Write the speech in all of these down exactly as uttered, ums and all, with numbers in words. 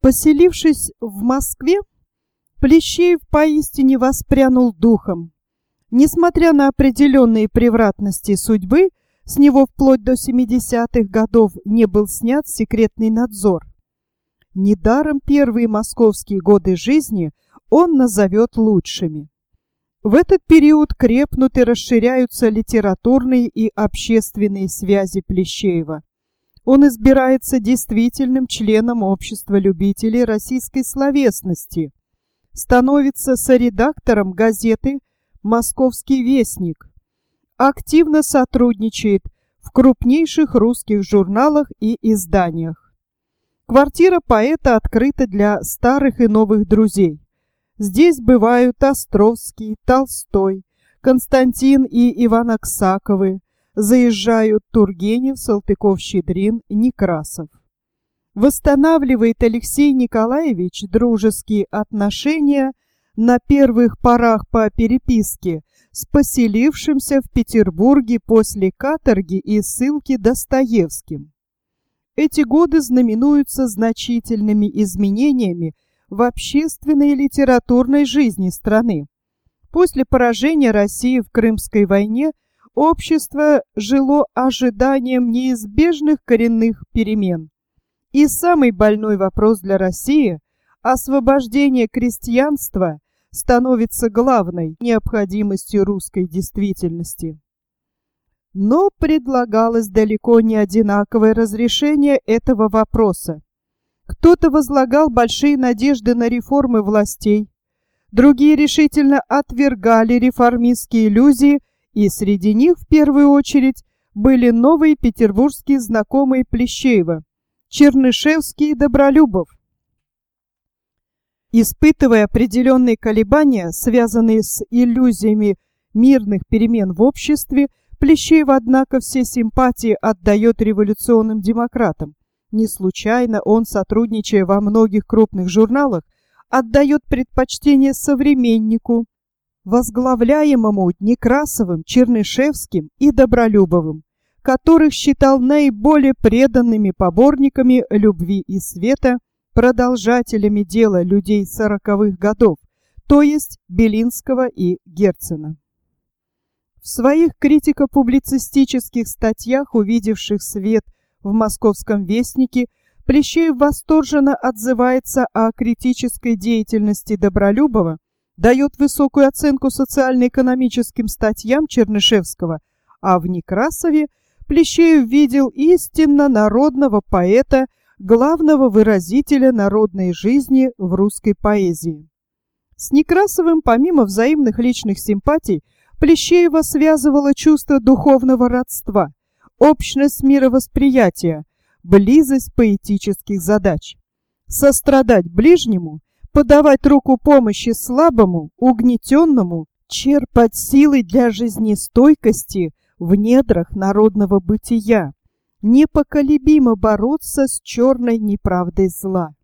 Поселившись в Москве, Плещеев поистине воспрянул духом. Несмотря на определенные превратности судьбы, с него вплоть до семидесятых годов не был снят секретный надзор. Недаром первые московские годы жизни он назовет лучшими. В этот период крепнут и расширяются литературные и общественные связи Плещеева. Он избирается действительным членом общества любителей российской словесности, становится соредактором газеты «Московский вестник», активно сотрудничает в крупнейших русских журналах и изданиях. Квартира поэта открыта для старых и новых друзей. Здесь бывают Островский, Толстой, Константин и Иван Аксаковы, заезжают Тургенев, Салтыков-Щедрин, Некрасов. Восстанавливает Алексей Николаевич дружеские отношения на первых порах по переписке с поселившимся в Петербурге после каторги и ссылки Достоевским. Эти годы знаменуются значительными изменениями в общественной и литературной жизни страны. После поражения России в Крымской войне общество жило ожиданием неизбежных коренных перемен. И самый больной вопрос для России – освобождение крестьянства – становится главной необходимостью русской действительности. Но предлагалось далеко не одинаковое разрешение этого вопроса. Кто-то возлагал большие надежды на реформы властей, другие решительно отвергали реформистские иллюзии, и среди них в первую очередь были новые петербургские знакомые Плещеева – Чернышевский и Добролюбов. Испытывая определенные колебания, связанные с иллюзиями мирных перемен в обществе, Плещеев, однако, все симпатии отдает революционным демократам. Не случайно он, сотрудничая во многих крупных журналах, отдает предпочтение «Современнику», возглавляемому Некрасовым, Чернышевским и Добролюбовым, которых считал наиболее преданными поборниками любви и света, продолжателями дела людей сороковых годов, то есть Белинского и Герцена. В своих критико-публицистических статьях, увидевших свет в «Московском вестнике», Плещеев восторженно отзывается о критической деятельности Добролюбова, дает высокую оценку социально-экономическим статьям Чернышевского, а в Некрасове Плещеев видел истинно народного поэта, главного выразителя народной жизни в русской поэзии. С Некрасовым, помимо взаимных личных симпатий, Плещеева связывало чувство духовного родства, общность мировосприятия, близость поэтических задач. Сострадать ближнему, подавать руку помощи слабому, угнетенному, черпать силы для жизнестойкости в недрах народного бытия, непоколебимо бороться с черной неправдой зла.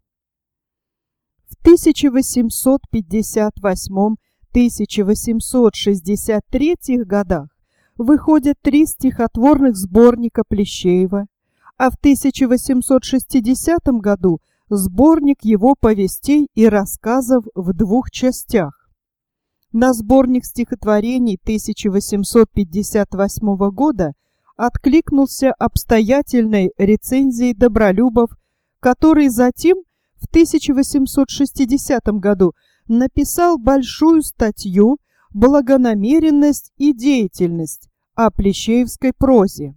В тысяча восемьсот пятьдесят восьмом — тысяча восемьсот шестьдесят третьем годах выходят три стихотворных сборника Плещеева, а в тысяча восемьсот шестидесятом году сборник его повестей и рассказов в двух частях. На сборник стихотворений тысяча восемьсот пятьдесят восьмого года откликнулся обстоятельной рецензией Добролюбов, который затем в тысяча восемьсот шестидесятом году написал большую статью «Благонамеренность и деятельность» о плещеевской прозе.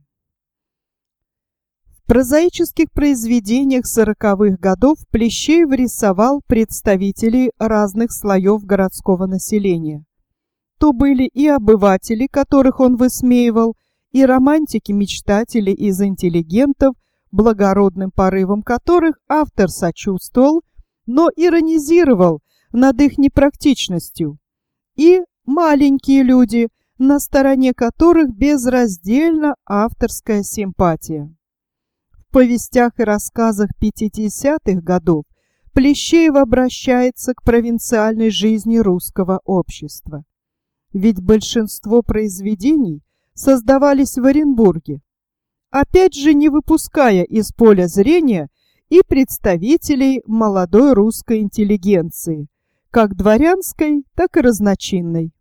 В прозаических произведениях сороковых годов Плещеев рисовал представителей разных слоев городского населения. То были и обыватели, которых он высмеивал, и романтики-мечтатели из интеллигентов, благородным порывам которых автор сочувствовал, но иронизировал над их непрактичностью, и маленькие люди, на стороне которых безраздельна авторская симпатия. В повестях и рассказах пятидесятых годов Плещеев обращается к провинциальной жизни русского общества. Ведь большинство произведений создавались в Оренбурге, опять же не выпуская из поля зрения и представителей молодой русской интеллигенции, как дворянской, так и разночинной.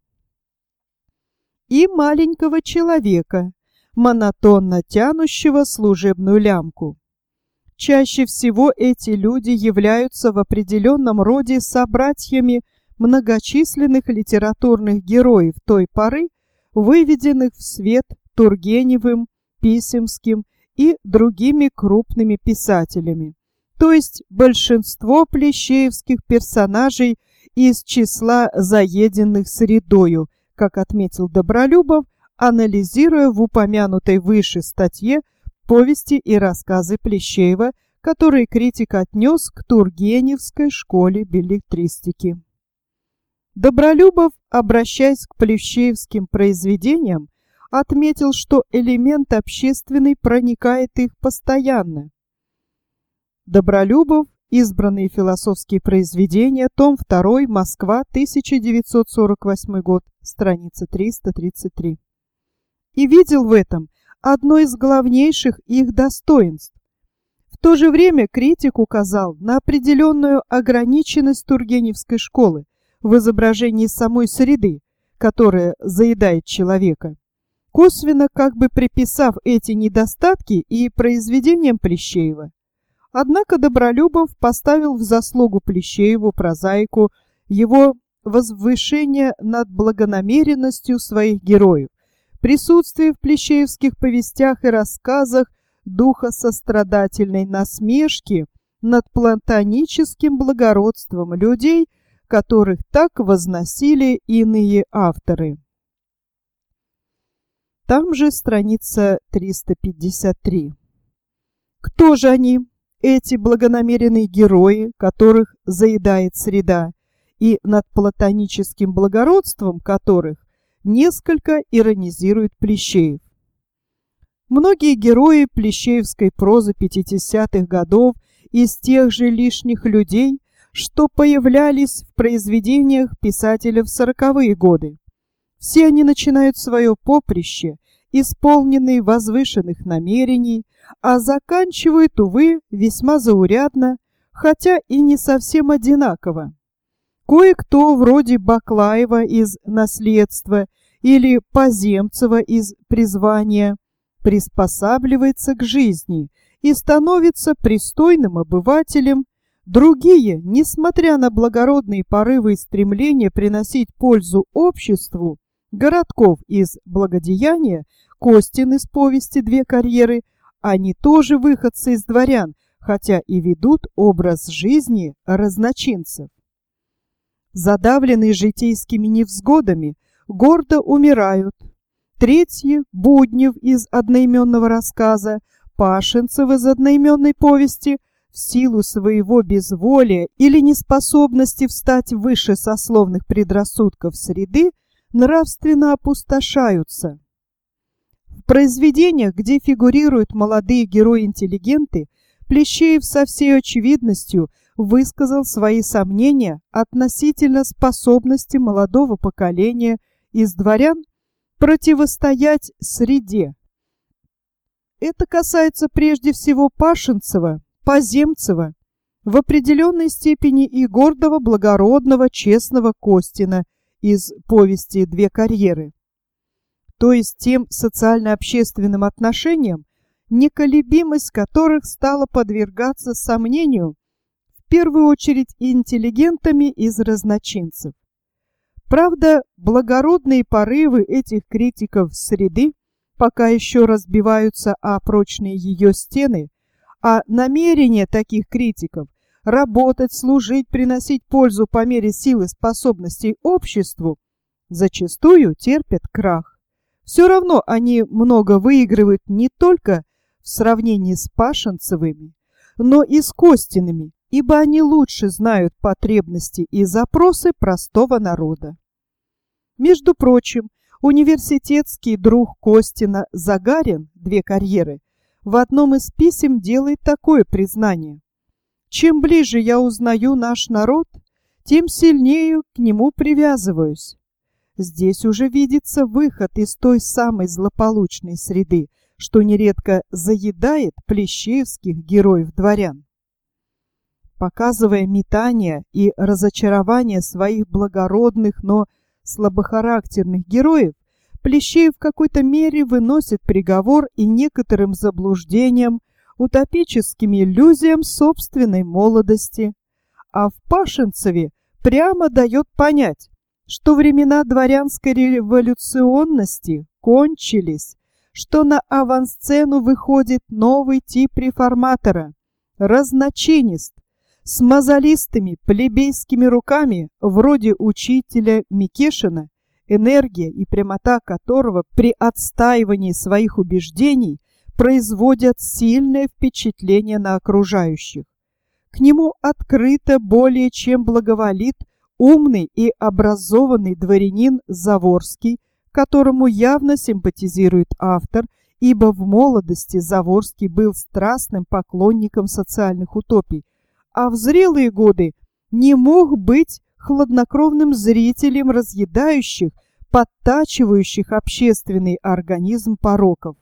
И маленького человека, монотонно тянущего служебную лямку. Чаще всего эти люди являются в определенном роде собратьями многочисленных литературных героев той поры, выведенных в свет Тургеневым, Писемским и другими крупными писателями. То есть большинство плещеевских персонажей из числа заеденных средою, как отметил Добролюбов, анализируя в упомянутой выше статье повести и рассказы Плещеева, которые критик отнес к тургеневской школе беллетристики. Добролюбов, обращаясь к плещеевским произведениям, отметил, что элемент общественный проникает их постоянно. Добролюбов. Избранные философские произведения. Том два. Москва. тысяча девятьсот сорок восьмой год. Страница триста тридцать три. И видел в этом одно из главнейших их достоинств. В то же время критик указал на определенную ограниченность тургеневской школы в изображении самой среды, которая заедает человека, косвенно как бы приписав эти недостатки и произведениям Плещеева. Однако Добролюбов поставил в заслугу Плещееву, прозаику, его возвышение над благонамеренностью своих героев, присутствие в плещеевских повестях и рассказах духа сострадательной насмешки над платоническим благородством людей, которых так возносили иные авторы. Там же страница триста пятьдесят три. Кто же они, эти благонамеренные герои, которых заедает среда, и над платоническим благородством которых несколько иронизирует Плещеев? Многие герои плещеевской прозы пятидесятых годов из тех же лишних людей, что появлялись в произведениях писателя в сороковые годы. Все они начинают свое поприще, исполненные возвышенных намерений, а заканчивают, увы, весьма заурядно, хотя и не совсем одинаково. Кое-кто, вроде Баклаева из «Наследства» или Поземцева из «Призвания», приспосабливается к жизни и становится пристойным обывателем. Другие, несмотря на благородные порывы и стремления приносить пользу обществу, Городков из «Благодеяния», Костин из повести «Две карьеры», они тоже выходцы из дворян, хотя и ведут образ жизни разночинцев. Задавленные житейскими невзгодами, гордо умирают. Третьи — Буднев из одноименного рассказа, Пашинцев из одноименной повести — в силу своего безволия или неспособности встать выше сословных предрассудков среды, нравственно опустошаются. В произведениях, где фигурируют молодые герои-интеллигенты, Плещеев со всей очевидностью высказал свои сомнения относительно способности молодого поколения из дворян противостоять среде. Это касается прежде всего Пашинцева, Поземцева, в определенной степени и гордого, благородного, честного Костина из повести «Две карьеры», то есть тем социально-общественным отношениям, неколебимость которых стала подвергаться сомнению в первую очередь интеллигентами из разночинцев. Правда, благородные порывы этих критиков среды пока еще разбиваются о прочные ее стены, а намерения таких критиков работать, служить, приносить пользу по мере сил и способностей обществу зачастую терпят крах. Все равно они много выигрывают не только в сравнении с Пашинцевыми, но и с Костиными, ибо они лучше знают потребности и запросы простого народа. Между прочим, университетский друг Костина Загарин, «Две карьеры», в одном из писем делает такое признание: «Чем ближе я узнаю наш народ, тем сильнее к нему привязываюсь». Здесь уже видится выход из той самой злополучной среды, что нередко заедает плещеевских героев-дворян. Показывая метание и разочарование своих благородных, но слабохарактерных героев, Плещеев в какой-то мере выносит приговор и некоторым заблуждениям, утопическим иллюзиям собственной молодости. А в Пашинцеве прямо дает понять, что времена дворянской революционности кончились, что на авансцену выходит новый тип реформатора – разночинист, с мозолистыми плебейскими руками, вроде учителя Микешина, энергия и прямота которого при отстаивании своих убеждений производят сильное впечатление на окружающих. К нему открыто более чем благоволит умный и образованный дворянин Заворский, которому явно симпатизирует автор, ибо в молодости Заворский был страстным поклонником социальных утопий, а в зрелые годы не мог быть хладнокровным зрителем разъедающих, подтачивающих общественный организм пороков.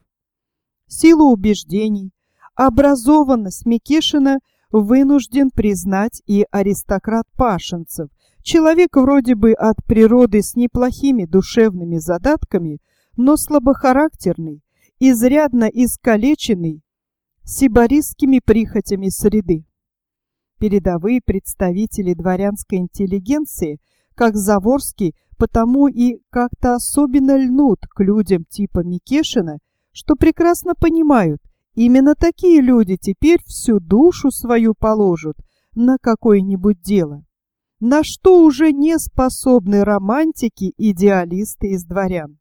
Силу убеждений, образованность Микешина вынужден признать и аристократ Пашинцев, человек вроде бы от природы с неплохими душевными задатками, но слабохарактерный, изрядно искалеченный сибаритскими прихотями среды. Передовые представители дворянской интеллигенции, как Заворский, потому и как-то особенно льнут к людям типа Микешина, что прекрасно понимают, именно такие люди теперь всю душу свою положат на какое-нибудь дело, на что уже не способны романтики-идеалисты из дворян.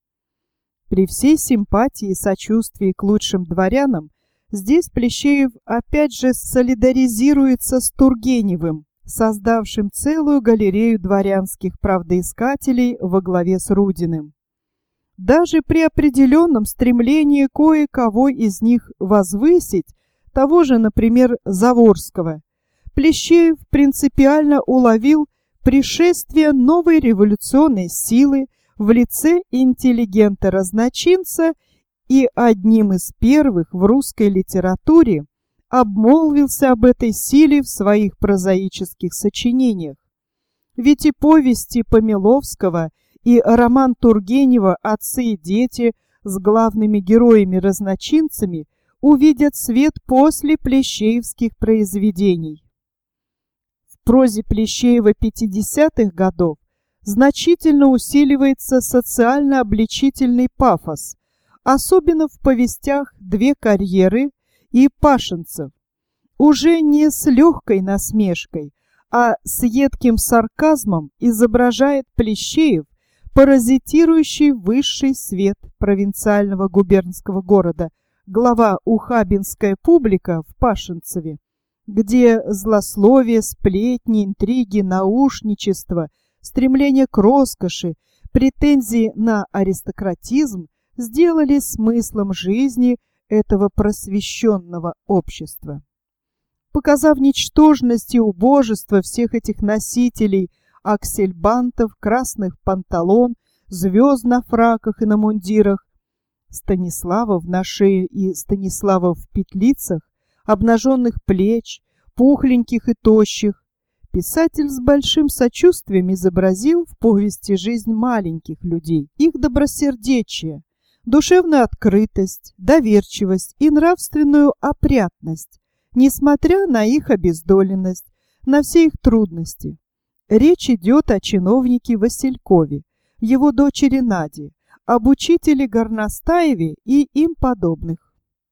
При всей симпатии и сочувствии к лучшим дворянам, здесь Плещеев опять же солидаризируется с Тургеневым, создавшим целую галерею дворянских правдоискателей во главе с Рудиным. Даже при определенном стремлении кое-кого из них возвысить, того же, например, Заворского, Плещеев принципиально уловил пришествие новой революционной силы в лице интеллигента-разночинца и одним из первых в русской литературе обмолвился об этой силе в своих прозаических сочинениях. Ведь и повести Помиловского, и роман Тургенева «Отцы и дети» с главными героями-разночинцами увидят свет после плещеевских произведений. В прозе Плещеева пятидесятых годов значительно усиливается социально-обличительный пафос, особенно в повестях «Две карьеры» и «Пашинцев», уже не с легкой насмешкой, а с едким сарказмом изображает Плещеев паразитирующий высший свет провинциального губернского города, глава ухабинская публика в Пашинцеве, где злословие, сплетни, интриги, наушничество, стремление к роскоши, претензии на аристократизм сделали смыслом жизни этого просвещенного общества. Показав ничтожность и убожество всех этих носителей аксельбантов, красных панталон, звезд на фраках и на мундирах, Станиславов на шее и Станиславов в петлицах, обнаженных плеч, пухленьких и тощих, писатель с большим сочувствием изобразил в повести жизнь маленьких людей, их добросердечие, душевную открытость, доверчивость и нравственную опрятность, несмотря на их обездоленность, на все их трудности. Речь идет о чиновнике Василькове, его дочери Наде, об учителе Горностаеве и им подобных.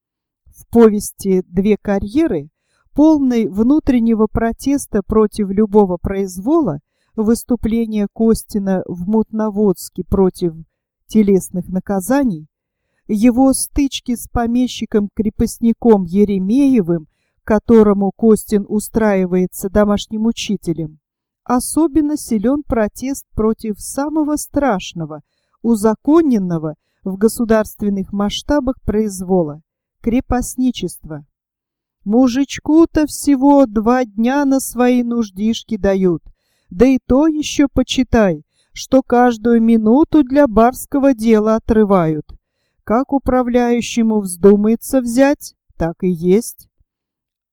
В повести «Две карьеры», полной внутреннего протеста против любого произвола, выступление Костина в Мутноводске против телесных наказаний, его стычки с помещиком-крепостником Еремеевым, которому Костин устраивается домашним учителем, особенно силен протест против самого страшного, узаконенного в государственных масштабах произвола – крепостничества. Мужичку-то всего два дня на свои нуждишки дают, да и то еще почитай, что каждую минуту для барского дела отрывают. Как управляющему вздумается взять, так и есть.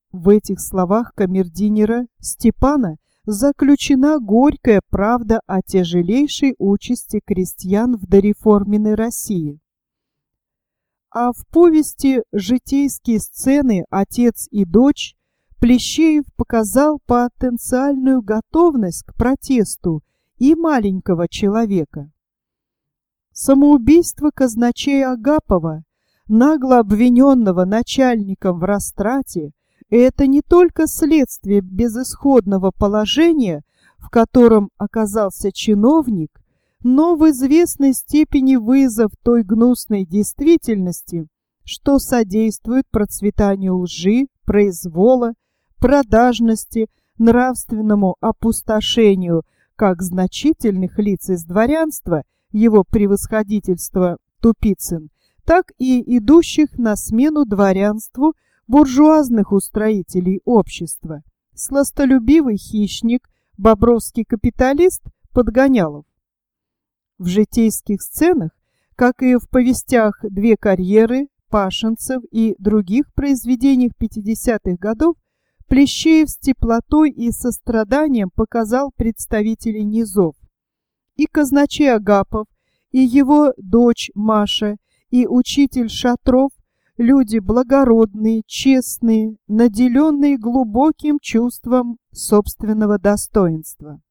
В этих словах камердинера Степана заключена горькая правда о тяжелейшей участи крестьян в дореформенной России. А в повести «Житейские сцены. Отец и дочь» Плещеев показал потенциальную готовность к протесту и маленького человека. Самоубийство казначея Агапова, нагло обвиненного начальником в растрате, это не только следствие безысходного положения, в котором оказался чиновник, но в известной степени вызов той гнусной действительности, что содействует процветанию лжи, произвола, продажности, нравственному опустошению как значительных лиц из дворянства, его превосходительства Тупицын, так и идущих на смену дворянству буржуазных устроителей общества, сластолюбивый хищник, бобровский капиталист Подгонялов. В житейских сценах, как и в повестях «Две карьеры», Пашинцев и других произведениях пятидесятых годов, Плещеев с теплотой и состраданием показал представителей низов. И казначей Агапов, и его дочь Маша, и учитель Шатров – люди благородные, честные, наделенные глубоким чувством собственного достоинства.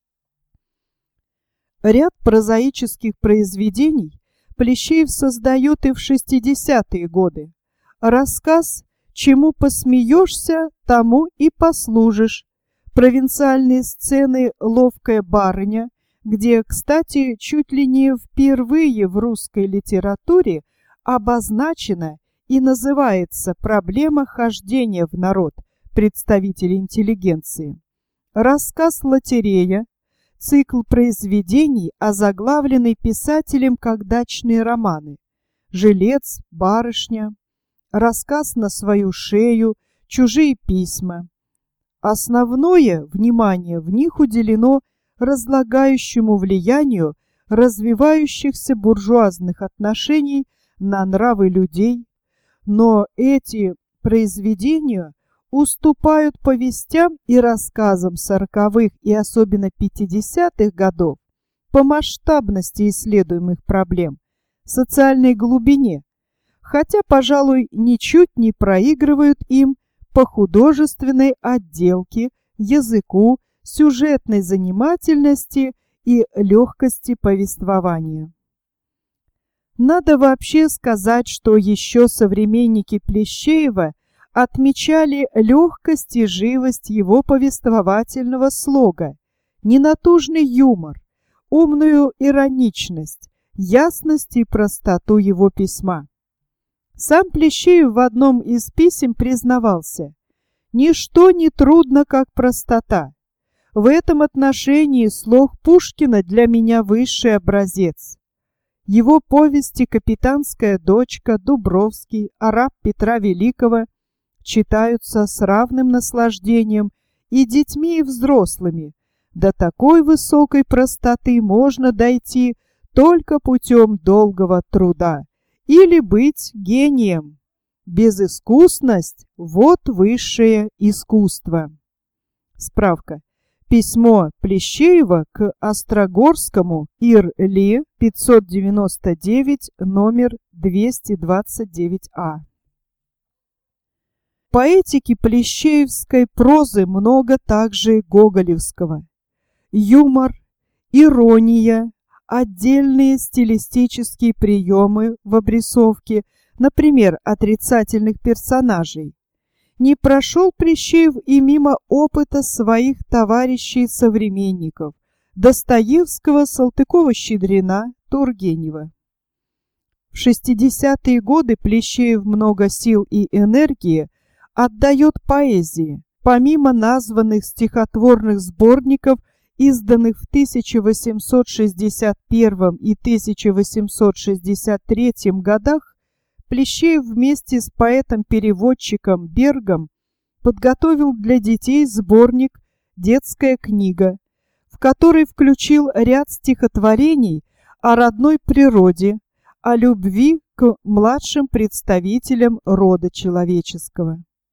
Ряд прозаических произведений Плещеев создает и в шестидесятые годы. Рассказ «Чему посмеешься, тому и послужишь», провинциальные сцены «Ловкая барыня», где, кстати, чуть ли не впервые в русской литературе обозначена и называется проблема хождения в народ представителей интеллигенции. Рассказ «Лотерея», цикл произведений, озаглавленный писателем как дачные романы, «Жилец», «Барышня», рассказ «На свою шею», «Чужие письма». Основное внимание в них уделено разлагающему влиянию развивающихся буржуазных отношений на нравы людей, но эти произведения уступают повестям и рассказам сороковых и особенно пятидесятых годов по масштабности исследуемых проблем, социальной глубине, хотя, пожалуй, ничуть не проигрывают им по художественной отделке, языку, сюжетной занимательности и легкости повествования. Надо вообще сказать, что еще современники Плещеева отмечали легкость и живость его повествовательного слога, ненатужный юмор, умную ироничность, ясность и простоту его письма. Сам Плещеев в одном из писем признавался: «Ничто не трудно, как простота. В этом отношении слог Пушкина для меня высший образец». Его повести «Капитанская дочка», «Дубровский», «Араб Петра Великого» читаются с равным наслаждением и детьми, и взрослыми. До такой высокой простоты можно дойти только путем долгого труда или быть гением. Безыскусность – вот высшее искусство. Справка. Письмо Плещеева к Острогорскому Ир-Ли, пятьсот девяносто девять, номер двести двадцать девять А. В поэтике плещеевской прозы много также гоголевского. Юмор, ирония, отдельные стилистические приемы в обрисовке, например, отрицательных персонажей. Не прошел Плещеев и мимо опыта своих товарищей-современников Достоевского, Салтыкова-Щедрина, Тургенева. В шестидесятые годы Плещеев много сил и энергии отдает поэзии, помимо названных стихотворных сборников, изданных в тысяча восемьсот шестьдесят первом и тысяча восемьсот шестьдесят третьем годах. Плещеев вместе с поэтом-переводчиком Бергом подготовил для детей сборник «Детская книга», в который включил ряд стихотворений о родной природе, о любви к младшим представителям рода человеческого.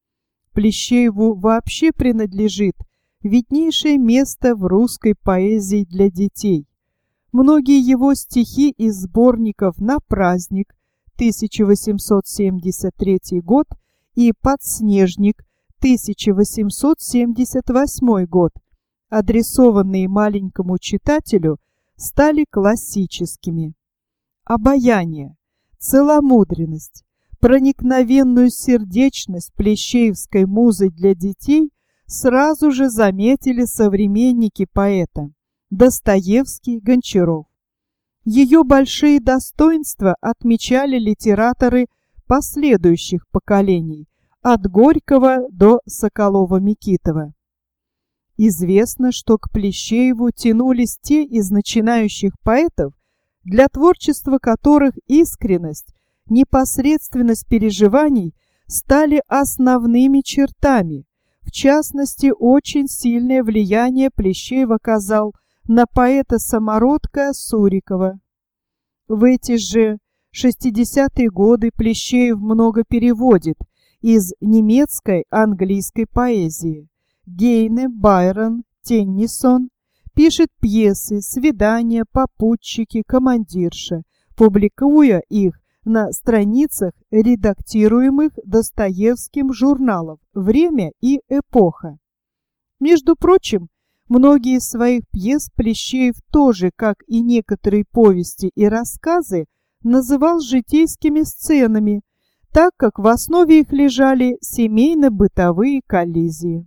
Плещееву вообще принадлежит виднейшее место в русской поэзии для детей. Многие его стихи из сборников «На праздник» тысяча восемьсот семьдесят третий год и «Подснежник» тысяча восемьсот семьдесят восьмой год, адресованные маленькому читателю, стали классическими. Обаяние, целомудренность, проникновенную сердечность плещеевской музы для детей сразу же заметили современники поэта Достоевский, Гончаров. Ее большие достоинства отмечали литераторы последующих поколений, от Горького до Соколова-Микитова. Известно, что к Плещееву тянулись те из начинающих поэтов, для творчества которых искренность, непосредственность переживаний стали основными чертами. В частности, очень сильное влияние Плещеев оказал на поэта-самородка Сурикова. В эти же шестидесятые годы Плещеев много переводит из немецкой, английской поэзии. Гейне, Байрон, Теннисон, пишет пьесы, свидания, попутчики, командирша, публикуя их на страницах редактируемых Достоевским журналов «Время» и «Эпоха». Между прочим, многие из своих пьес Плещеев тоже, как и некоторые повести и рассказы, называл житейскими сценами, так как в основе их лежали семейно-бытовые коллизии.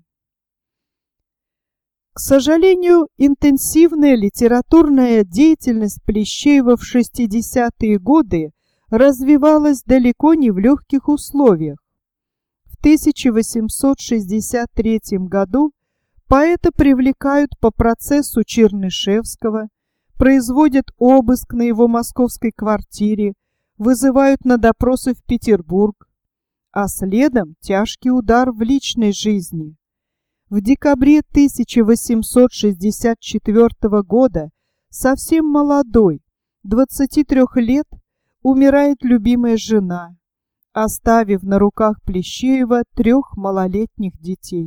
К сожалению, интенсивная литературная деятельность Плещеева в шестидесятые годы развивалась далеко не в легких условиях. В тысяча восемьсот шестьдесят третьем году поэта привлекают по процессу Чернышевского, производят обыск на его московской квартире, вызывают на допросы в Петербург, а следом тяжкий удар в личной жизни. В декабре тысяча восемьсот шестьдесят четвёртого года, совсем молодой, двадцати трёх лет, умирает любимая жена, оставив на руках Плещеева трех малолетних детей.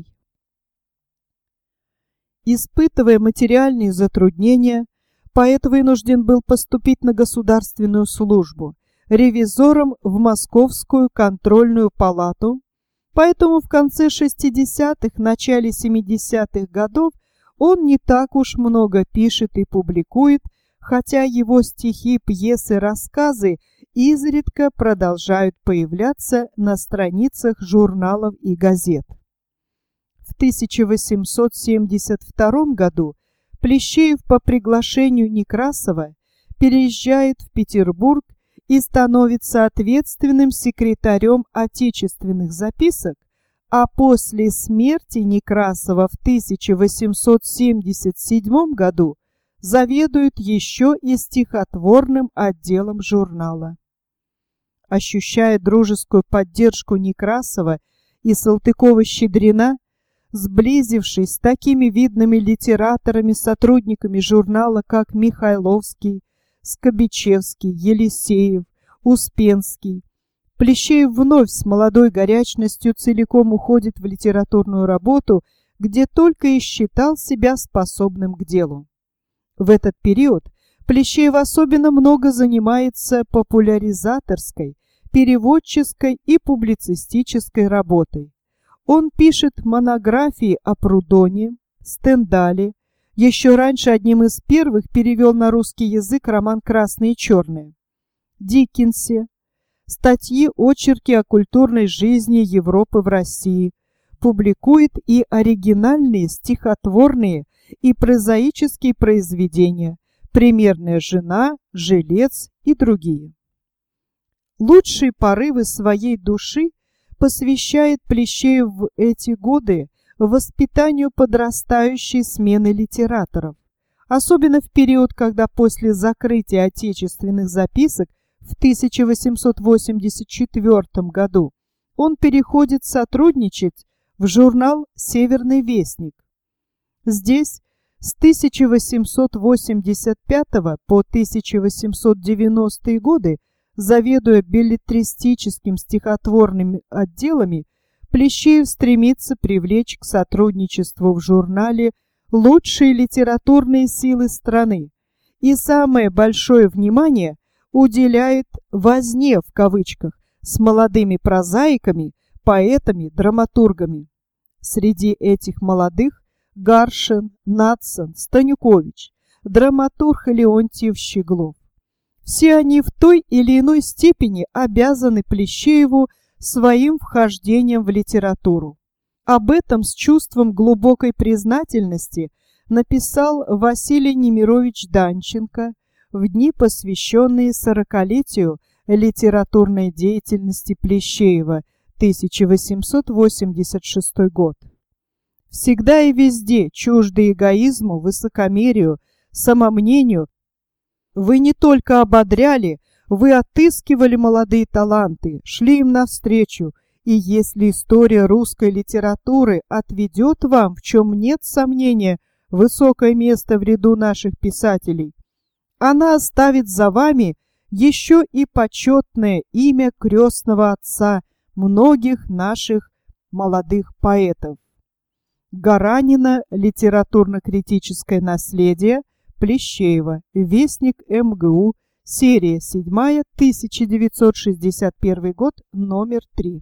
Испытывая материальные затруднения, поэт вынужден был поступить на государственную службу ревизором в Московскую контрольную палату, поэтому в конце шестидесятых, начале семидесятых годов он не так уж много пишет и публикует, хотя его стихи, пьесы, рассказы изредка продолжают появляться на страницах журналов и газет. В тысяча восемьсот семьдесят втором году Плещеев по приглашению Некрасова переезжает в Петербург и становится ответственным секретарем отечественных записок, а после смерти Некрасова в тысяча восемьсот семьдесят седьмом году заведует еще и стихотворным отделом журнала. Ощущая дружескую поддержку Некрасова и Салтыкова-Щедрина, сблизившись с такими видными литераторами, сотрудниками журнала, как Михайловский, Скобичевский, Елисеев, Успенский, Плещеев вновь с молодой горячностью целиком уходит в литературную работу, где только и считал себя способным к делу. В этот период Плещеев особенно много занимается популяризаторской, переводческой и публицистической работой. Он пишет монографии о Прудоне, Стендале. Еще раньше одним из первых перевел на русский язык роман «Красное и черное», Диккенсе, статьи, очерки о культурной жизни Европы в России, публикует и оригинальные стихотворные и прозаические произведения «Примерная жена», «Жилец» и другие. Лучшие порывы своей души посвящает Плещеев в эти годы воспитанию подрастающей смены литераторов, особенно в период, когда после закрытия отечественных записок в тысяча восемьсот восемьдесят четвёртом году он переходит сотрудничать в журнал «Северный вестник». Здесь с тысяча восемьсот восемьдесят пятого по тысяча восемьсот девяностые годы, заведуя беллетристическим стихотворными отделами, Плещеев стремится привлечь к сотрудничеству в журнале лучшие литературные силы страны и самое большое внимание уделяет «возне» в кавычках с молодыми прозаиками, поэтами, драматургами. Среди этих молодых Гаршин, Надсон, Станюкович, драматург Леонтьев, Щеглов. Все они в той или иной степени обязаны Плещееву своим вхождением в литературу. Об этом с чувством глубокой признательности написал Василий Немирович Данченко в дни, посвященные сорокалетию литературной деятельности Плещеева, тысяча восемьсот восемьдесят шестой год. Всегда и везде чужды эгоизму, высокомерию, самомнению, вы не только ободряли, вы отыскивали молодые таланты, шли им навстречу, и если история русской литературы отведет вам, в чем нет сомнения, высокое место в ряду наших писателей, она оставит за вами еще и почетное имя крестного отца многих наших молодых поэтов. Гаранина. Литературно-критическое наследие Плещеева. Вестник МГУ. Серия седьмая. тысяча девятьсот шестьдесят первый год. Номер три.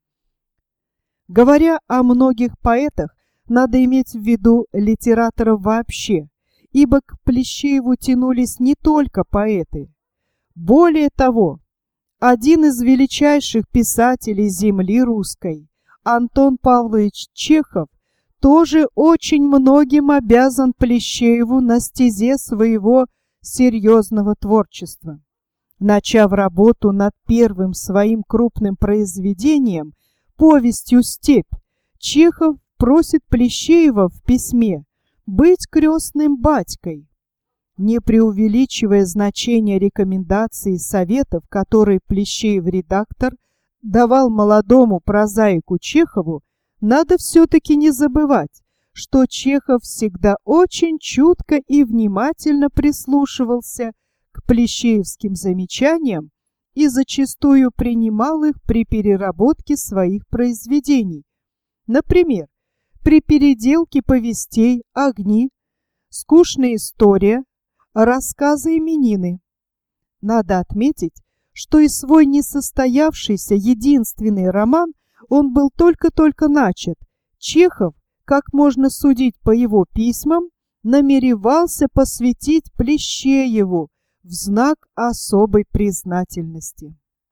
Говоря о многих поэтах, надо иметь в виду литераторов вообще, ибо к Плещееву тянулись не только поэты. Более того, один из величайших писателей земли русской, Антон Павлович Чехов, тоже очень многим обязан Плещееву на стезе своего серьезного творчества. Начав работу над первым своим крупным произведением, повестью «Степь», Чехов просит Плещеева в письме быть крестным батькой. Не преувеличивая значение рекомендаций и советов, которые Плещеев-редактор давал молодому прозаику Чехову, надо все-таки не забывать, что Чехов всегда очень чутко и внимательно прислушивался к плещеевским замечаниям и зачастую принимал их при переработке своих произведений. Например, при переделке повестей «Огни», «Скучная история», «Рассказы именины». Надо отметить, что и свой несостоявшийся единственный роман он был только-только начат. Чехов, как можно судить по его письмам, намеревался посвятить Плещееву в знак особой признательности.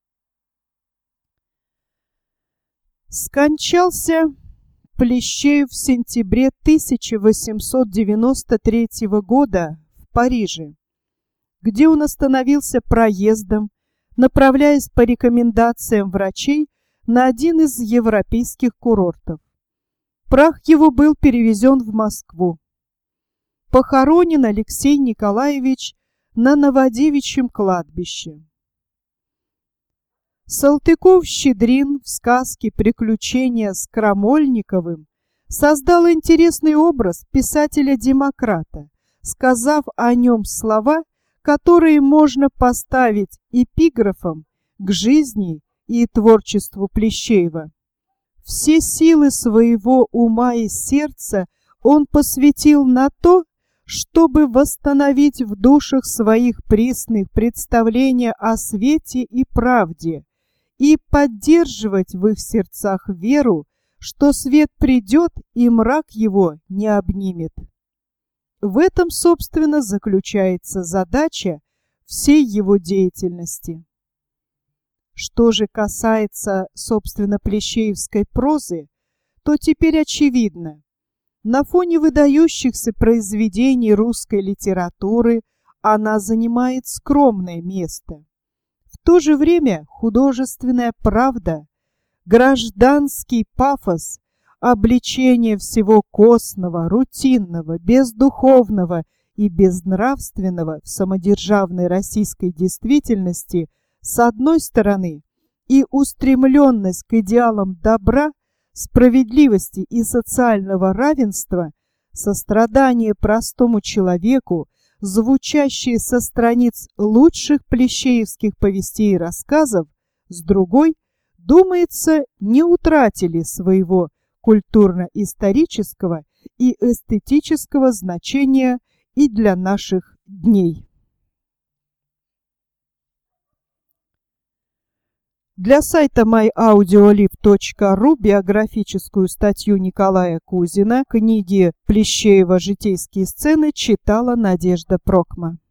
Скончался Плещеев в сентябре тысяча восемьсот девяносто третьего года в Париже, где он остановился проездом, направляясь по рекомендациям врачей на один из европейских курортов. Прах его был перевезен в Москву. Похоронен Алексей Николаевич на Новодевичьем кладбище. Салтыков-Щедрин в сказке «Приключения с Крамольниковым» создал интересный образ писателя-демократа, сказав о нем слова, которые можно поставить эпиграфом к жизни и творчеству Плещеева. Все силы своего ума и сердца он посвятил на то, чтобы восстановить в душах своих пресных представления о свете и правде и поддерживать в их сердцах веру, что свет придет и мрак его не обнимет. В этом, собственно, заключается задача всей его деятельности. Что же касается, собственно, плещеевской прозы, то теперь очевидно, на фоне выдающихся произведений русской литературы она занимает скромное место. В то же время художественная правда, гражданский пафос, обличение всего косного, рутинного, бездуховного и безнравственного в самодержавной российской действительности с одной стороны и устремленность к идеалам добра, справедливости и социального равенства, сострадание простому человеку, звучащие со страниц лучших плещеевских повестей и рассказов, с другой – думается, не утратили своего культурно-исторического и эстетического значения и для наших дней. Для сайта май аудиолиб точка ру биографическую статью Николая Кузина, книги Плещеева «Житейские сцены» читала Надежда Прокма.